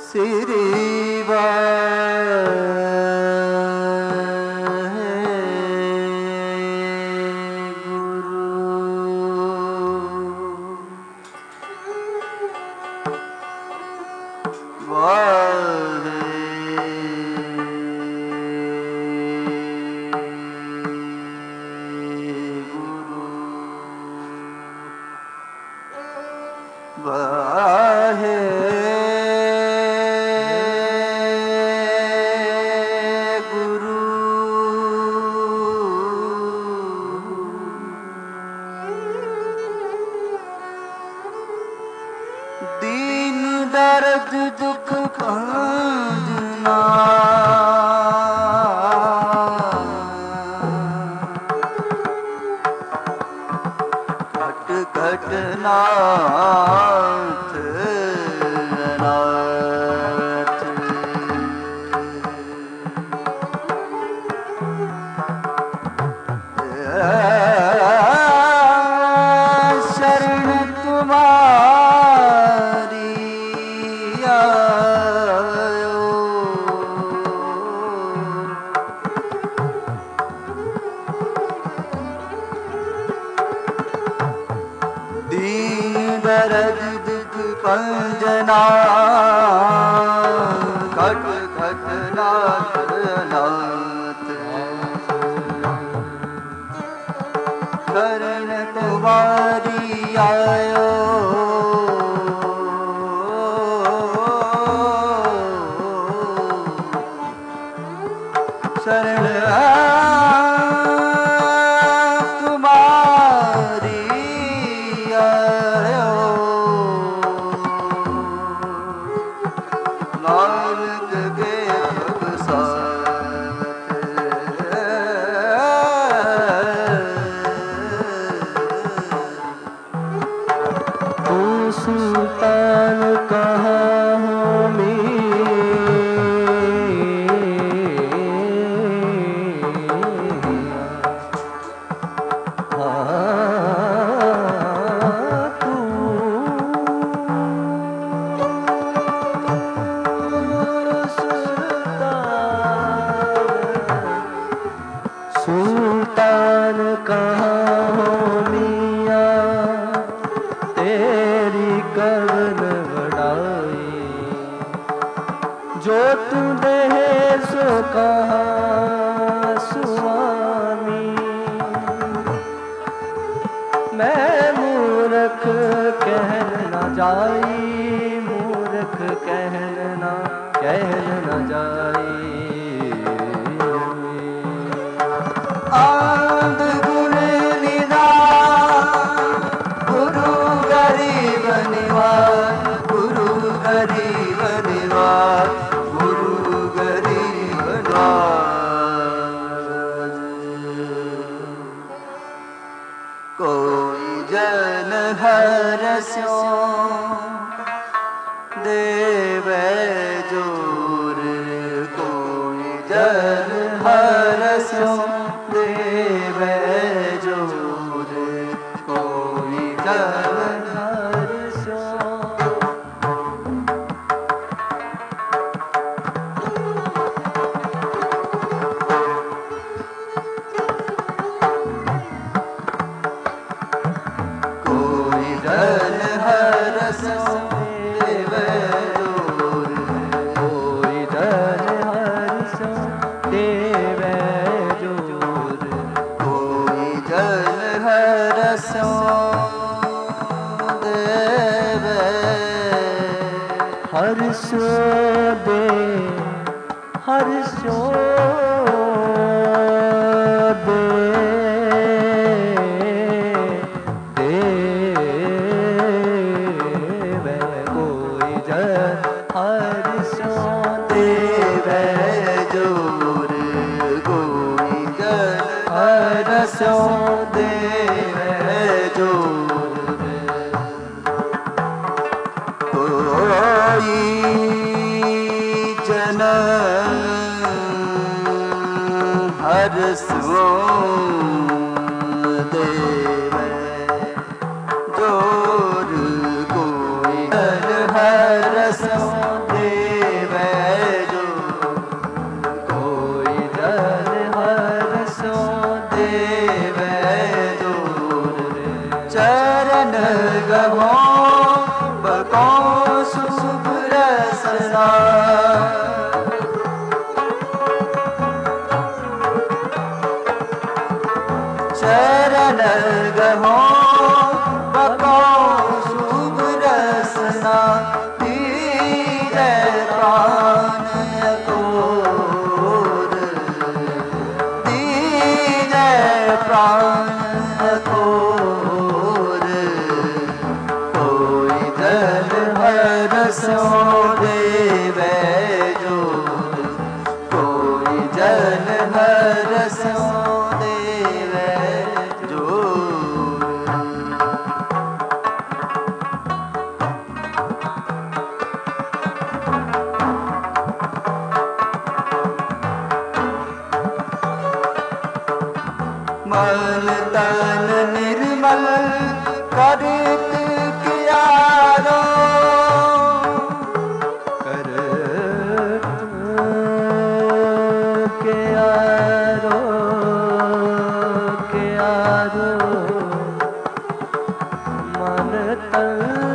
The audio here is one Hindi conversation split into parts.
श्री वाहे दर्द दुख कांजना घट घट नाथ नाथ शरण तुम्हारी दर्द दुख पंजना घट घट नाथ नाथ शरण तुम्हारी आयो शरण सुल्तान कहाँ हो सुल्तान कहाँ हो कवन बड़ाई जो तू दे सो कहा स्वामी मैं मूर्ख कहना जाई मूर्ख कहना जाई आंध गुण निदान गुरु गरीब निवास गुरु गरीब निवास गुरु गरीब निवास कोई जन हरस्यो देवे जोर कोई जन हरस्यो देवे जोर कोई जन हरस्यो कोई जन हरस्यो देवे जोर कोई जन हरस्यो देवे जोर कोई जन हरस्यो देवे हरस्यो दे हरस्यो दे देवे कोई जन हरस्यो देवे जोर कोई जन हरस्यो देवे जोर कोई जन हरस्यो देवे जोर कोई जन हरस्यो देवे रसना चरण गहो बको शुभ रसना दीजे प्राण अघोर दीजे प्राण अघोर कोई जन हरसो देवे जो कोई जन हरसो मन तन निर्मल करित कियारो करत कियारो कियारो मन तन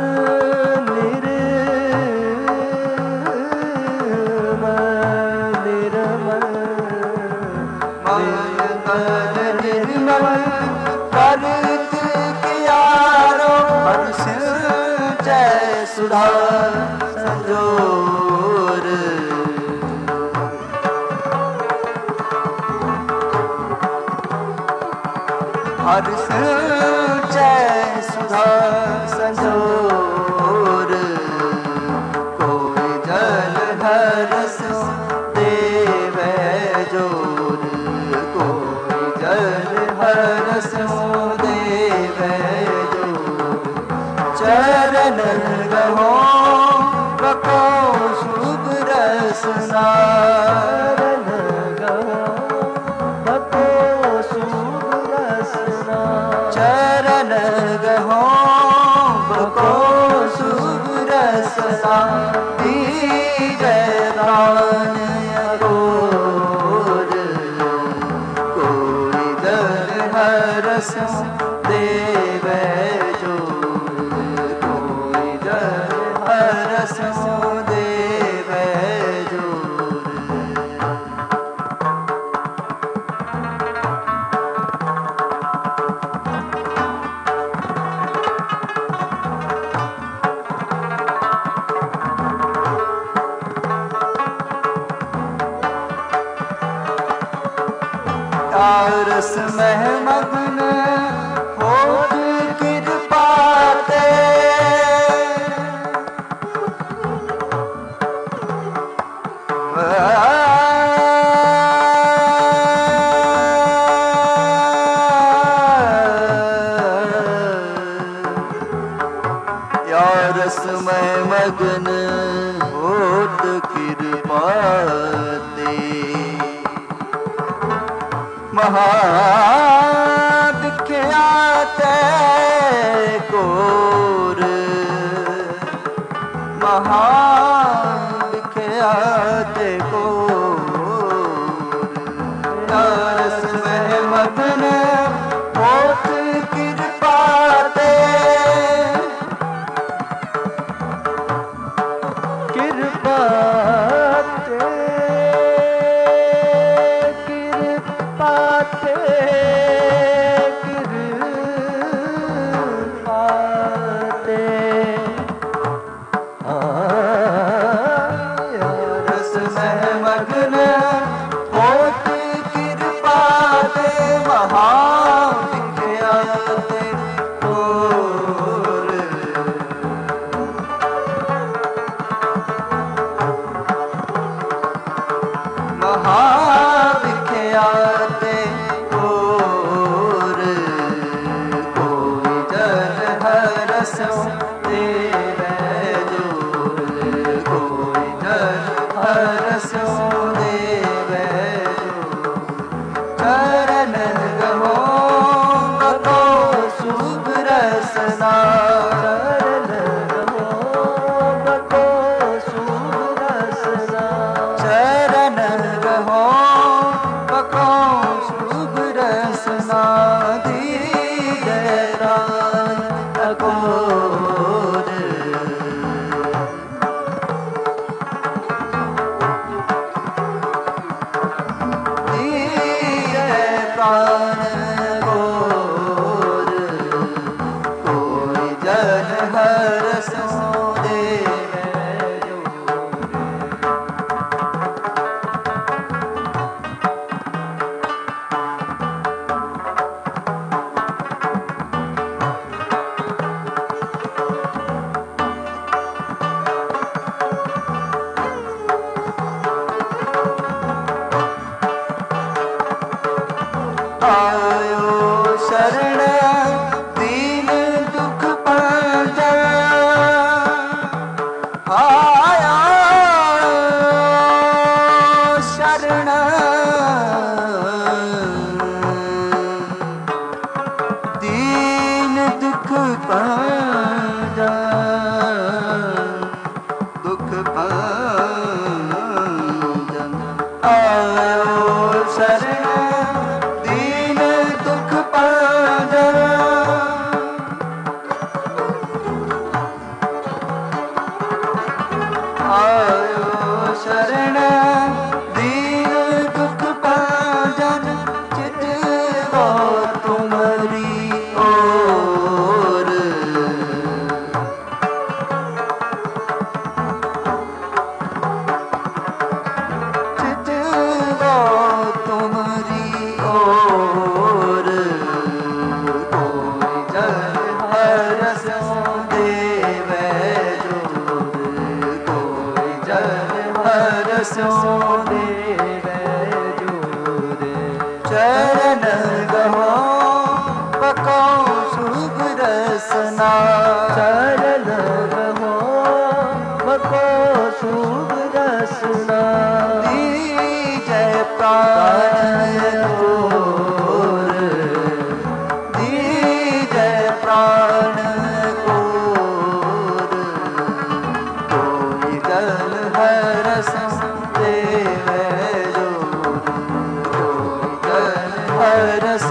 करत कियारो हर्ष जय सुधा संजोर हर्ष जय सुधा संजोर कोई जल हर्ष देवे जोर कोई जल हरस देवे जो चरण गहो बको शुभ रसना चरण गहो बको शुभ रसना चरण गहो बको शुभ रसना दीजे प्राण अघोर कोई जन हरस देवे जो कोई जन हरस देवे जो रस में मग्न होत कृपा ते या रस में मग्न होत कृपा ते महाविख्यात कोर महाविख्यात कोर रस में मग्न होत कृपा ते कृपा रस में मग्न होत कृपा ते महाविख्यात कोर आयो शरण दीन दुख पांजन आयो शरण दीन दुख पांजन चित वो तुम्हारी ओर चित वो तुम्हारी ओर कोई जन हरसो देवे जोर कोई जन हरसो देवे जोर चरण गहो पको शुभ रसना चरण गहो बको शुभ रसना दीजय प्राण कोर दीजय प्राण कोर कोई गल हरस देवे जोर कोई गल हरस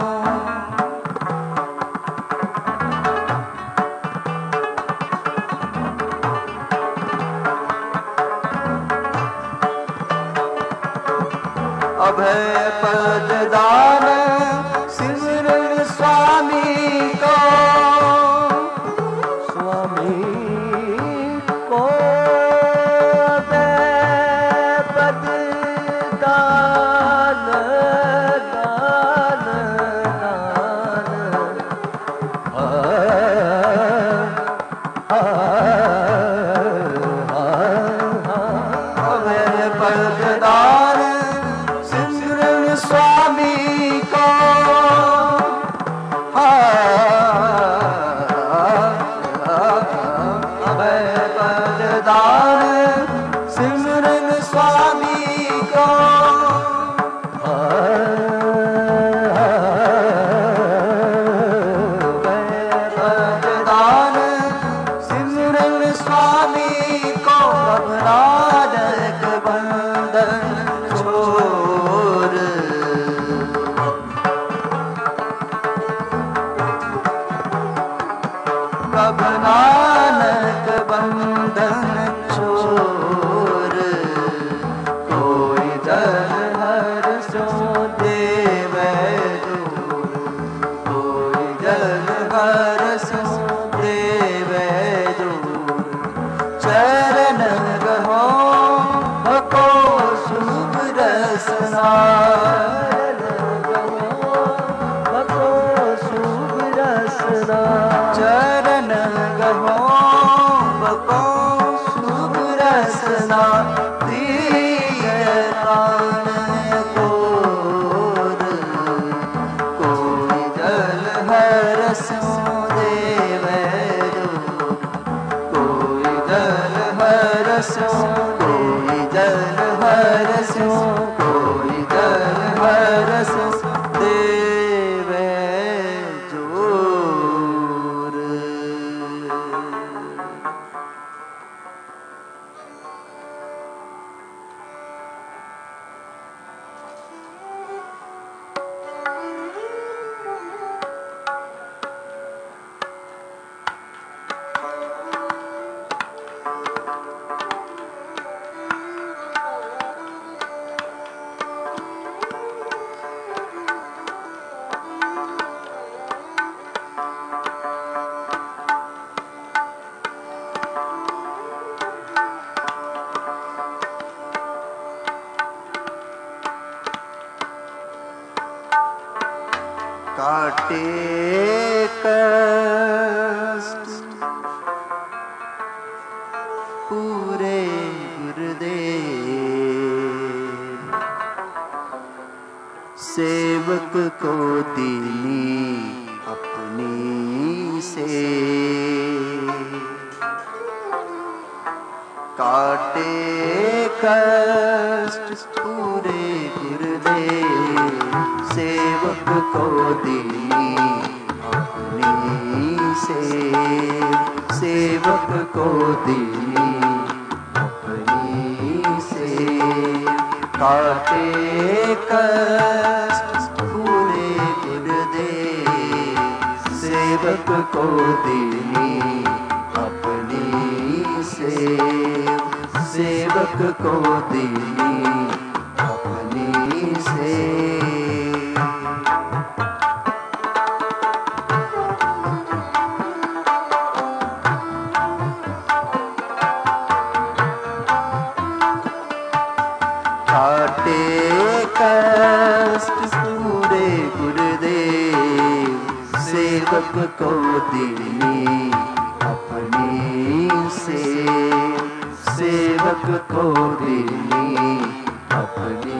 अभय पद दान सिमरन स्वामी को स्वामी को अभय पद दान दान अभय पद दान सिमरन स्वामी को अभय पद दान सिमरन स्वामी को पद दान सिमरन स्वामी को घबराहट बंधन छोड़ कब नानक बंधन छोड़ कोई जन हरसो देवे जोर कोई जन हरसो देवे जोर चरण गहो भको शुभ रसना बको शुभ रसना चरण गहो बको शुभ रसना दीय प्राण कोर कोई जल हरसो देवे जोर कोई जल हरसो कोई जल हरसो कोई जल हरसो देवे जोर काटे कष्ट पूरे गुरुदेव सेवक को दीनी अपनी से काटे कष्ट पूरे गुरुदेव सेवक को दीनी अपनी से सेवक को दीनी अपनी काटे कष्ट पूरे गुरुदेव सेवक को दीनी अपनी सेवक को दीनी अपनी काटे कष्ट पूरे गुरुदेव सेवक को दीनी अपनी सेवक को दीनी अपनी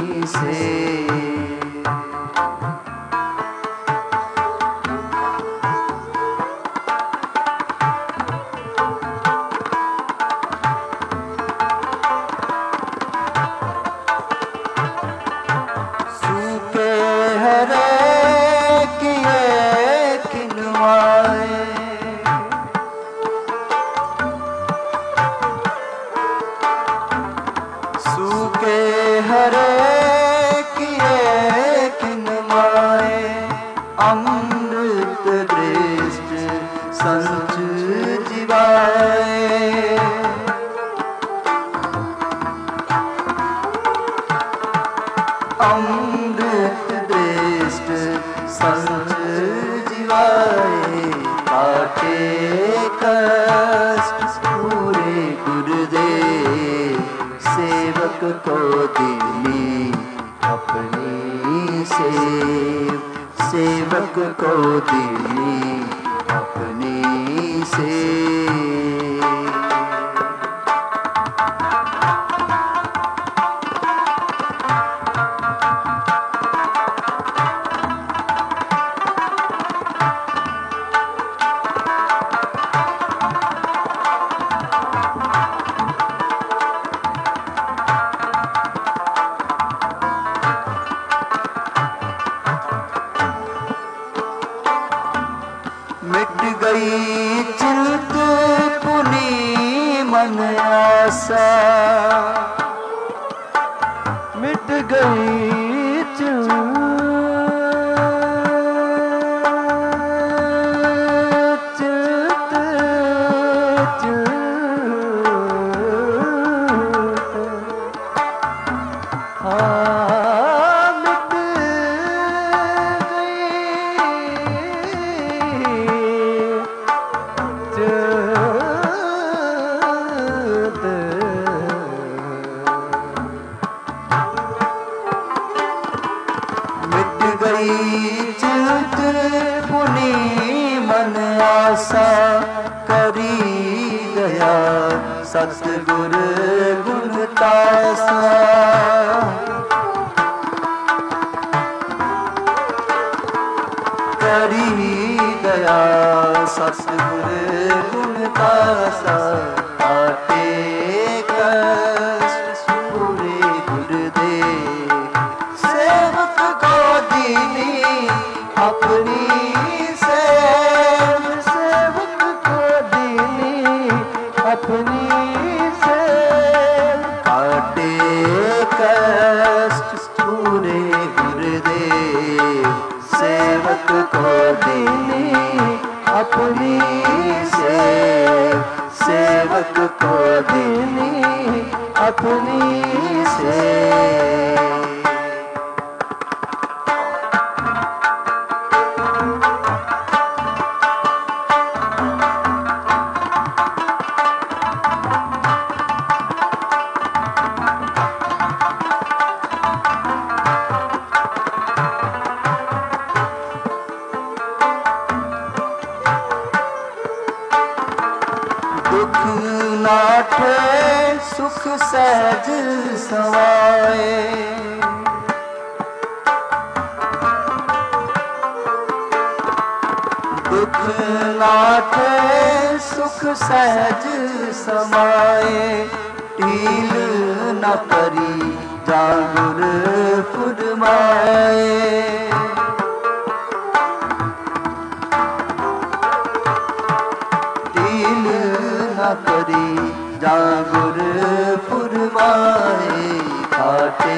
सूखे हरे किए किनवाए अमृत दृष्ट संच जीवाए अमृत दृष्ट संच जीवाए काटे कष्ट पूरे गुरुदेव सेवक को दीनी अपनी सेवक को दीनी अपनी मिट गई चिंत पुनी मन आशा मिट गई चिंत पुनी मन आशा करी गया सतगुर गुण तासा करी गया सतगुर गुण तासा काटे कष्ट पूरे गुरुदेव सेवक को दीनी अपनी सेवक को दीनी अपनी काटे कष्ट पूरे गुरुदेव सेवक को दीनी अपनी सेवक को दीनी अपनी दुख नाठे सुख सहज समाए दुख नाठे सुख सहज समाए टील न करी जागुर फुरमाए करी जागुर फुरमाए काटे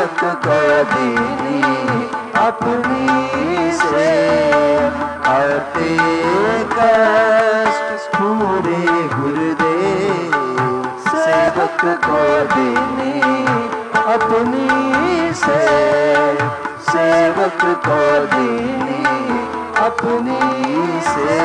सेवक को दीनी अपनी से हटे कष्ट पूरे गुरुदेव सेवक को दीनी अपनी से सेवक को दीनी अपनी से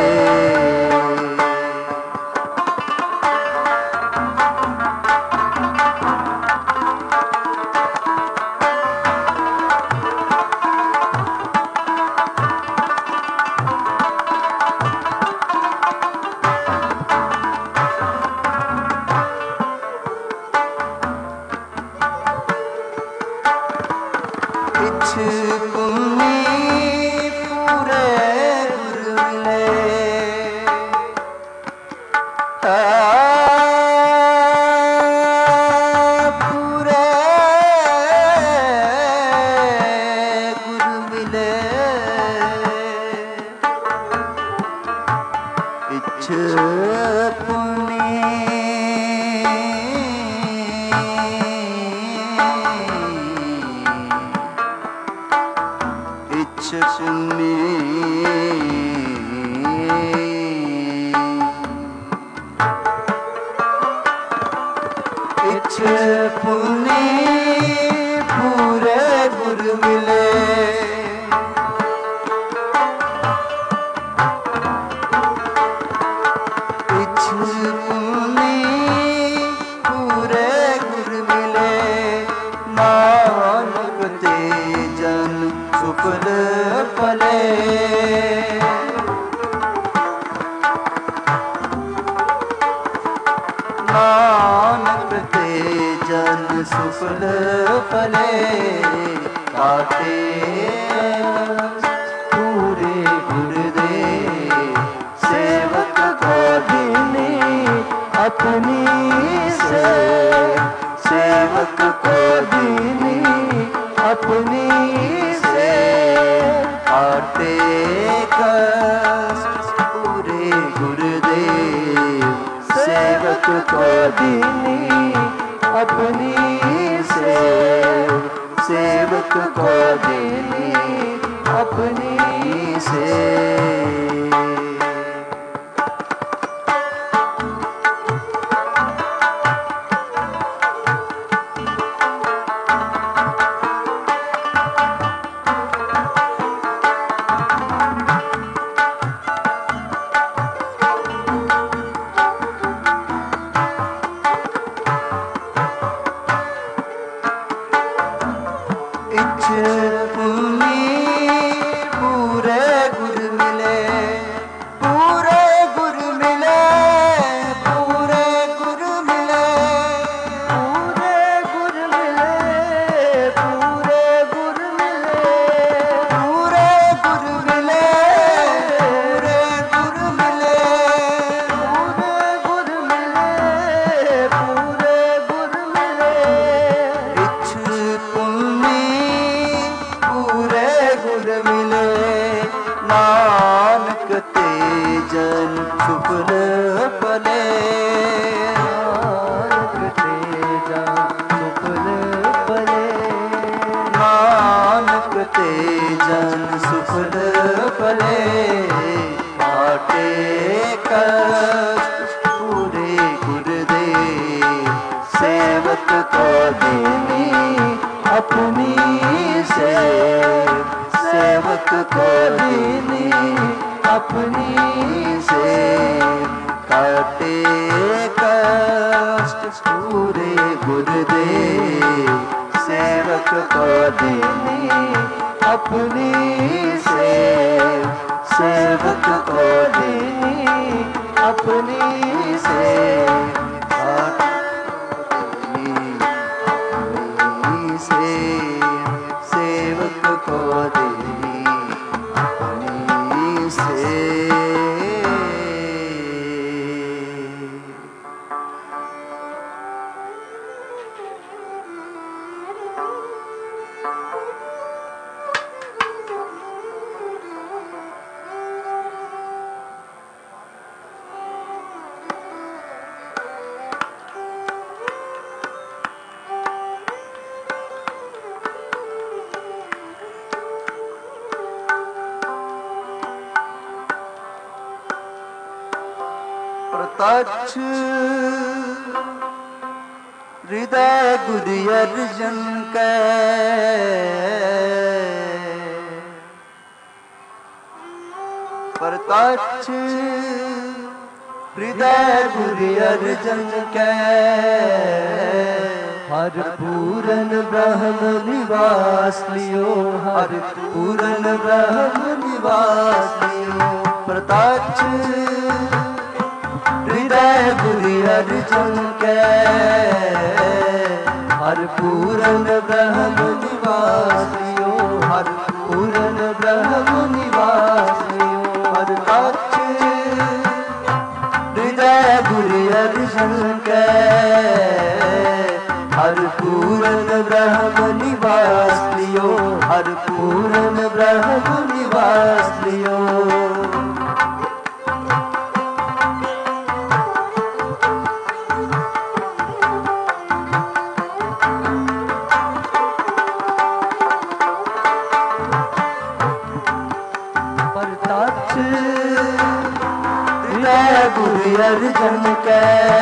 प्रत्यक्ष हृदय गुरु अर्जन के प्रत्यक्ष हृदय गुरु अर्जन के हर पूरन ब्रह्म निवास लियो, हर पूरन ब्रह्म निवास लियो। प्रत्यक्ष हृदय गुरु अर्जन के हर पूरन ब्रह्म निवास लियो, हर पूरन ब्रह्म निवास लियो। प्रत्यक्ष हृदय गुरु अर्जन के हर पूरन ब्रह्म निवास लियो, हर पूरन ब्रह्म निवास लियो। प्रत्यक्ष हृदय गुरु अर्जन के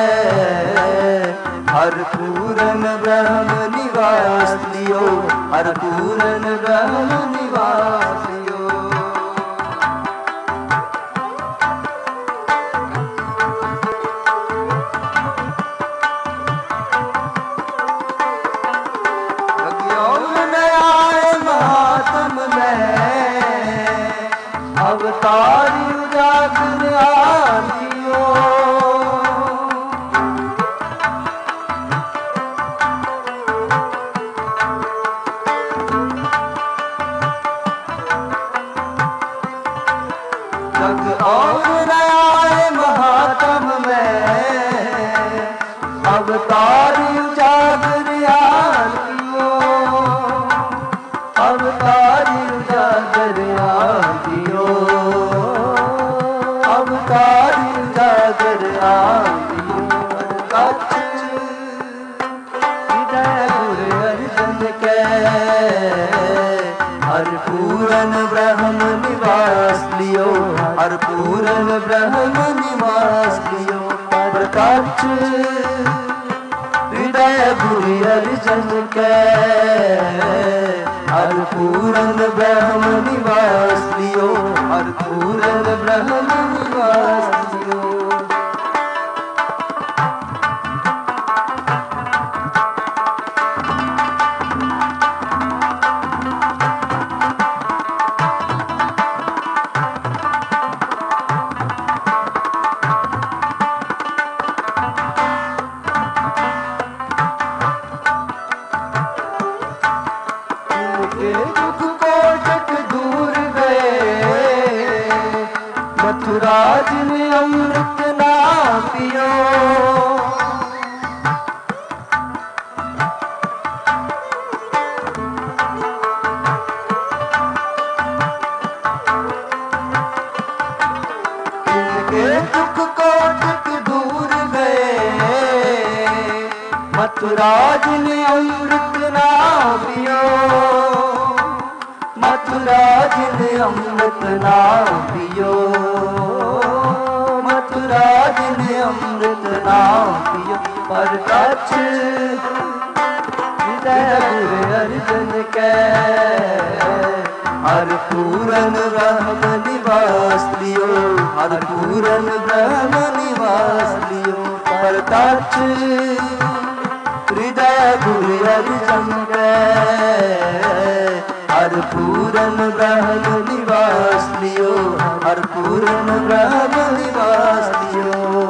हर पूरन ब्रह्म निवास लियो, हर पूरन ब्रह्म निवास लियो। अज्ञान आए महात्म में अवतारी उजागर आलियो। जग और आए महात्म में अवतारी उजागर आलियो, अवतारी उजागर आलियो, अवतारी उजागर आलियो। प्रत्यक्ष हृदय गुरु अर्जन के हर पूरन ब्रह्म निवास लियो, हर पूरन ब्रह्म निवास लियो। प्रत्यक्ष हृदय गुरु अर्जन के हर पूरन ब्रह्म निवास लियो, हर पूरन ब्रह्म निवास लियो। दुख कोटक दूर गए, मथुरा जिन अमृत ना पियो। इनके दुख कोटक दूर गए, मथुरा जिन अमृत ना पियो। मथुरा जिन अमृत ना पियो, मथुरा जिन अमृत ना पियो। प्रत्यक्ष हृदय गुरु अर्जन के हर पूरन ब्रह्म निवास लियो, हर पूरन ब्रह्म निवास लियो। प्रत्यक्ष हृदय गुरु अर्जन के हर पूरन ब्रह्म निवास लियो, हर पूरन ब्रह्म निवास लियो।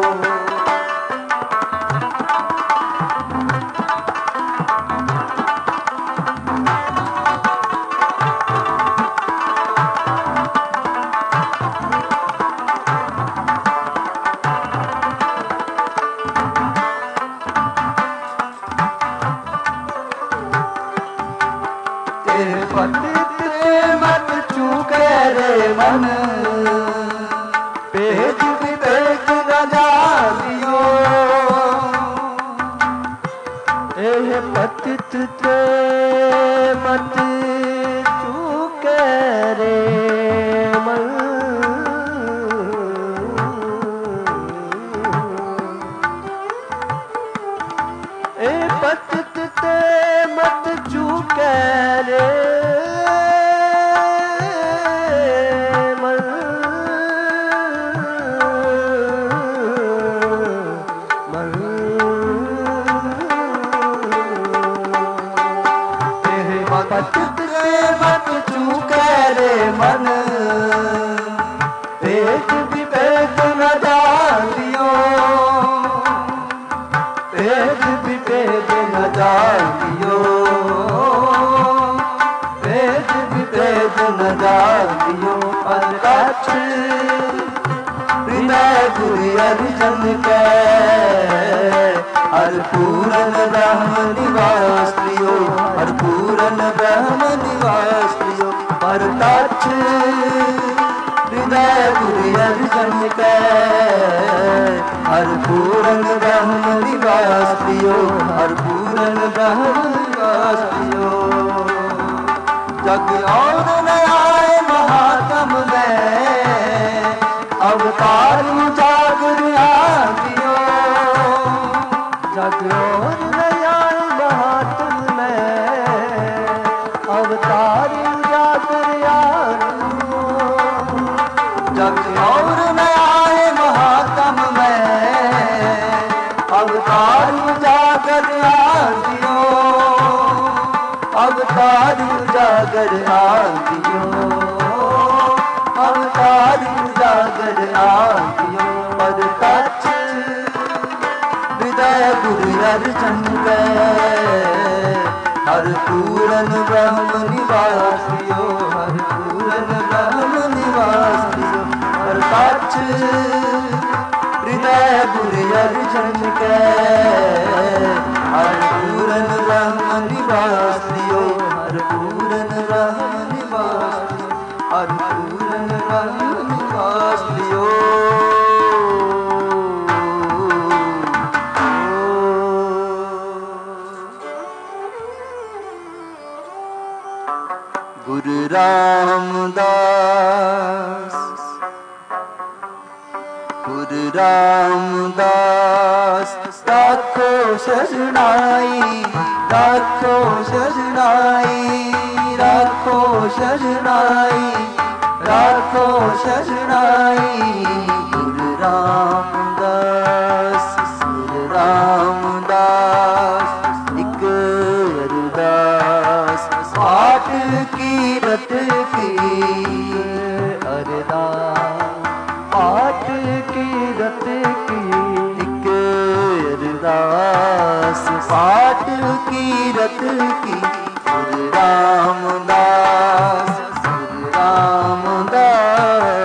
पतित मत चूके रे मन, भेद विवेक न जानियो। एह पतित ते मत चूके रे मन, भेद न जानियो प्रत्यक्ष हृदय गुरु अर्जन के हर पूरन ब्रह्म निवास लियो हर पूरन ब्रह्म निवास लियो प्रत्यक्ष हृदय गुरु अर्जन के हर पूरन ब्रह्म निवास लियो हर पूरन ब्रह्म निवास लियो जग और न आए महात्म में अवतार जागर आदियो जग और न आए महात्म में अवतार जागर आदियो जग और न आए महात्म में अवतार जागर आदियो अवतार जागर आदियो अवतार जागर आदियो प्रत्यक्ष हृदय गुरु अर्जन के हर पूरन ब्रह्म निवासियो हर पूरन ब्रह्म निवासियो प्रत्यक्ष हृदय गुरु अर्जन के हर पूरन ब्रह्म निवासियो हर पूरन ब्रह्म निवासियो हर पूरन ब्रह्म निवासियो गुरु रामदास गुरु रामदास राखो शरणाई राखो शरणाई राखो शरणाई राखो शरणाई गुरु रामदास गुरु रामदास एक अरदास पाठ की रत की अरदास पाठ की रत की एक अरदास पाठ की रत की गुरु रामदास गुरु रामदास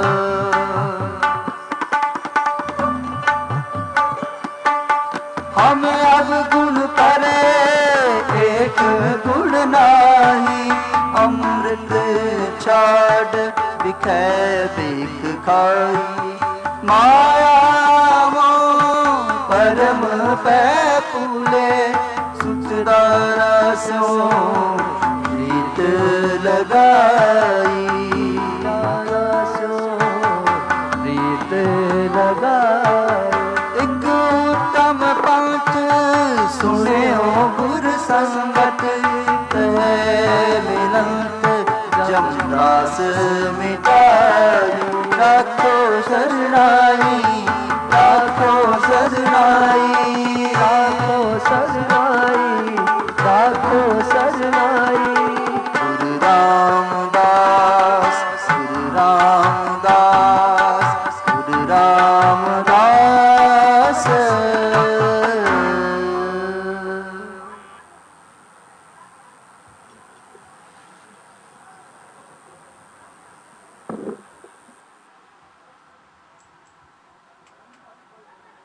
हम अब गुण करे एक गुण नाही अमृत छाड़ बिखै देख खाई माया वो परम पै फूले सुतदारा सो प्रीत लगाई सो प्रीत लगाई एक उत्तम पंथ सुने हो गुर संगत मिलंत जमदास मिटाई राखो शरणाई